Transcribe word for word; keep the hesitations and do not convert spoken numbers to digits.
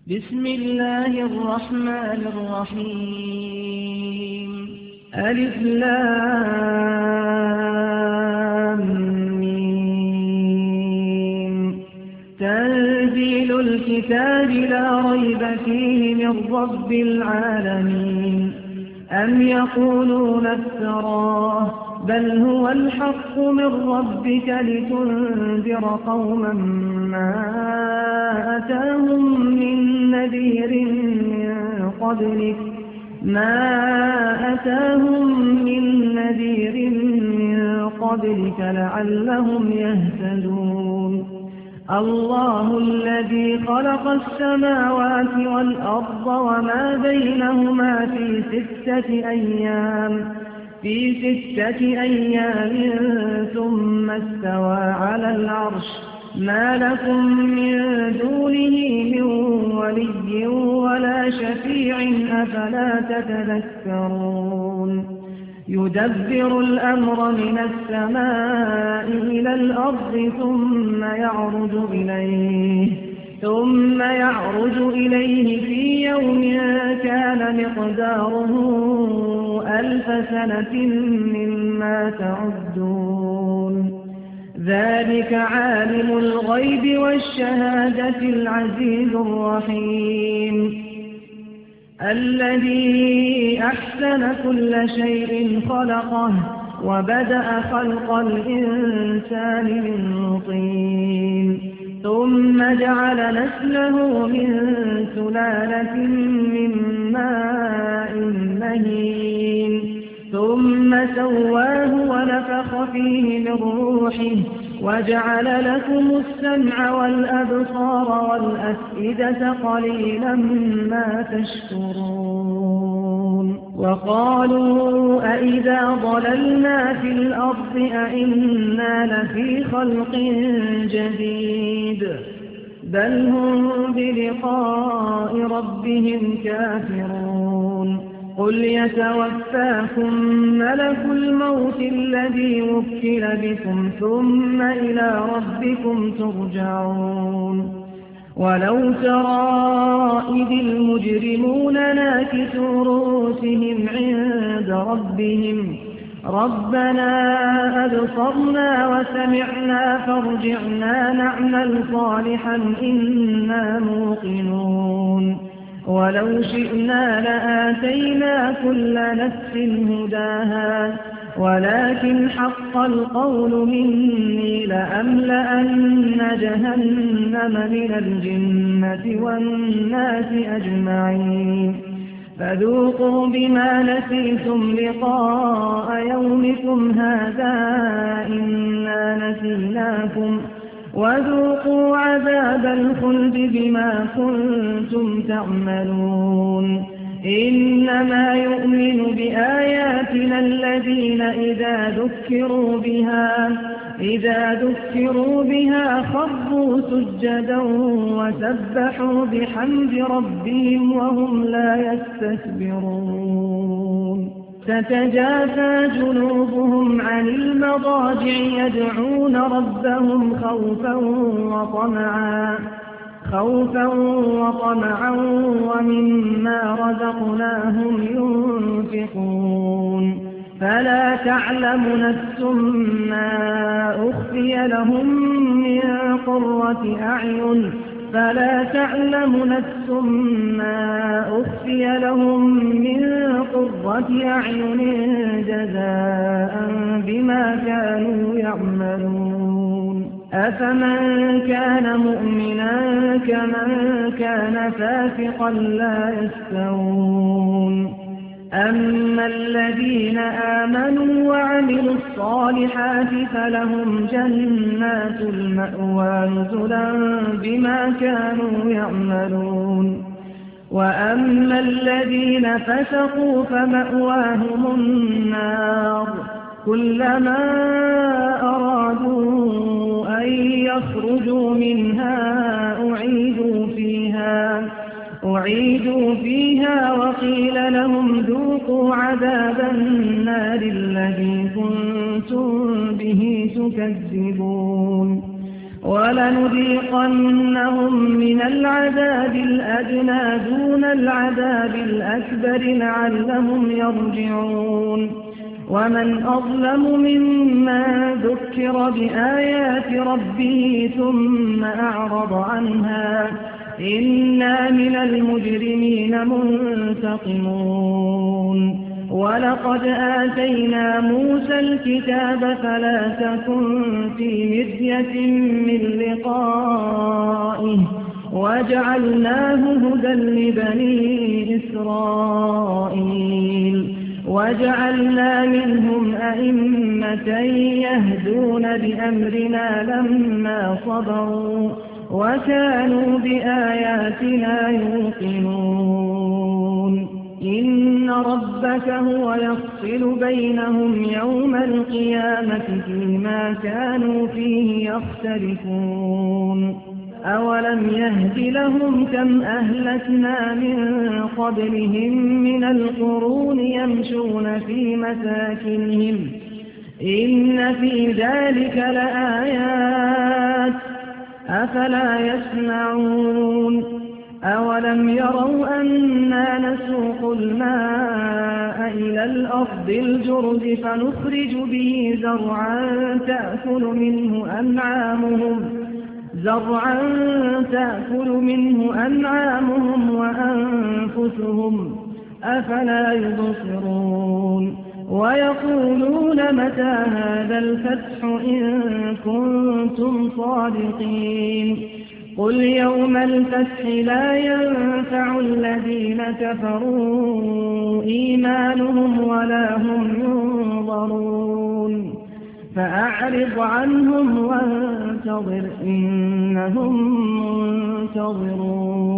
بسم الله الرحمن الرحيم ألف لام ميم تنزيل الكتاب لا ريب فيه من رب العالمين أم يقولون افتراه بل هو الحق من ربك لتنذر قوما ما أتاهم من نذير من قبلك ما أتاهم من نذير من قبلك لعلهم يهتدون الله الذي خلق السماوات والأرض وما بينهما في ستة أيام في ستة أيام ثم استوى على العرش ما لكم من دونه من ولي ولا شفيع أفلا تتذكرون يدبر الأمر من السماء إلى الأرض ثم يعرج إليه ثم يعرج إليه في يوم كان مقداره ألف سنة مما تعدون ذلك عالم الغيب والشهادة العزيز الرحيم الذي أحسن كل شيء خلقه وبدأ خلق الإنسان من طين ثم جعل نسله من سلالة من ماء مهين ثم سواه ونفخ فيه من روحه وجعل لكم السمع والأبصار والأفئدة قليلا ما تشكرون وقالوا أئذا ضللنا في الأرض أئنا لفي خلق جديد بل هم بلقاء ربهم كافرون قل يتوفاكم ملك الموت الذي وكل بكم ثم إلى ربكم ترجعون ولو ترى إذ المجرمون ناكسوا رؤوسهم عند ربهم ربنا أبصرنا وسمعنا فارجعنا نعمل صالحا إنا موقنون ولو شئنا لآتينا كل نفس هداها ولكن حق القول مني لأملأن جهنم من الجنة والناس أجمعين فذوقوا بما نسيتم لقاء يومكم هذا إنا نسيناكم وذوقوا عذاب الخلد بما كنتم تعملون إنما يؤمن بآياتنا الذين إذا ذكروا بها إذا ذكروا بها خروا سجدا وسبحوا بحمد ربهم وهم لا يستكبرون تتجافى جنوبهم عن المضاجع يدعون ربهم خوفا وطمعا خوفا وطمعا ومما رزقناهم ينفقون فلا تعلم نفس ما أخفي لهم من قرة أعين فلا تعلم نفس ما أخفي لهم من قرة أعين جزاء بما كانوا يعملون أفمن كان مؤمنا كمن كان فاسقا لا يستوون أما الذين آمنوا وعملوا الصالحات فلهم جنات المأوى نزلا بما كانوا يعملون وأما الذين فسقوا فمأواهم النار كلما أرادوا أن يخرجوا منها أعيدوا فيها أعيدوا فيها وقيل لهم ذوقوا عذاب النار الذي كنتم به تكذبون ولنذيقنهم من العذاب الأليم الأدنى دون العذاب الأكبر لعلهم يرجعون ومن أظلم ممن ذكر بآيات ربه ثم أعرض عنها إنا من المجرمين منتقمون ولقد آتينا موسى الكتاب فلا تكن في مرية من لقائه وجعلناه هدى لبني إسرائيل وجعلنا منهم أئمة يهدون بأمرنا لما صبروا وكانوا بآياتنا يوقنون إن ربك هو يفصل بينهم يوم القيامة فيما كانوا فيه يختلفون أولم يهد لهم كم أهلكنا من قبلهم من القرون يمشون في مساكنهم إن في ذلك لآيات أفلا يسمعون أولم يروا أنا نسوق الماء إلى الأرض الجرز فنخرج به زرعا تأكل منه أنعامهم زرعا تأكل منه أنعامهم وأنفسهم أفلا يبصرون ويقولون متى هذا الفتح إن كنتم صادقين قل يوم الفتح لا ينفع الذين كفروا إيمانهم ولا هم ينظرون فأعرض عنهم وانتظر إنهم منتظرون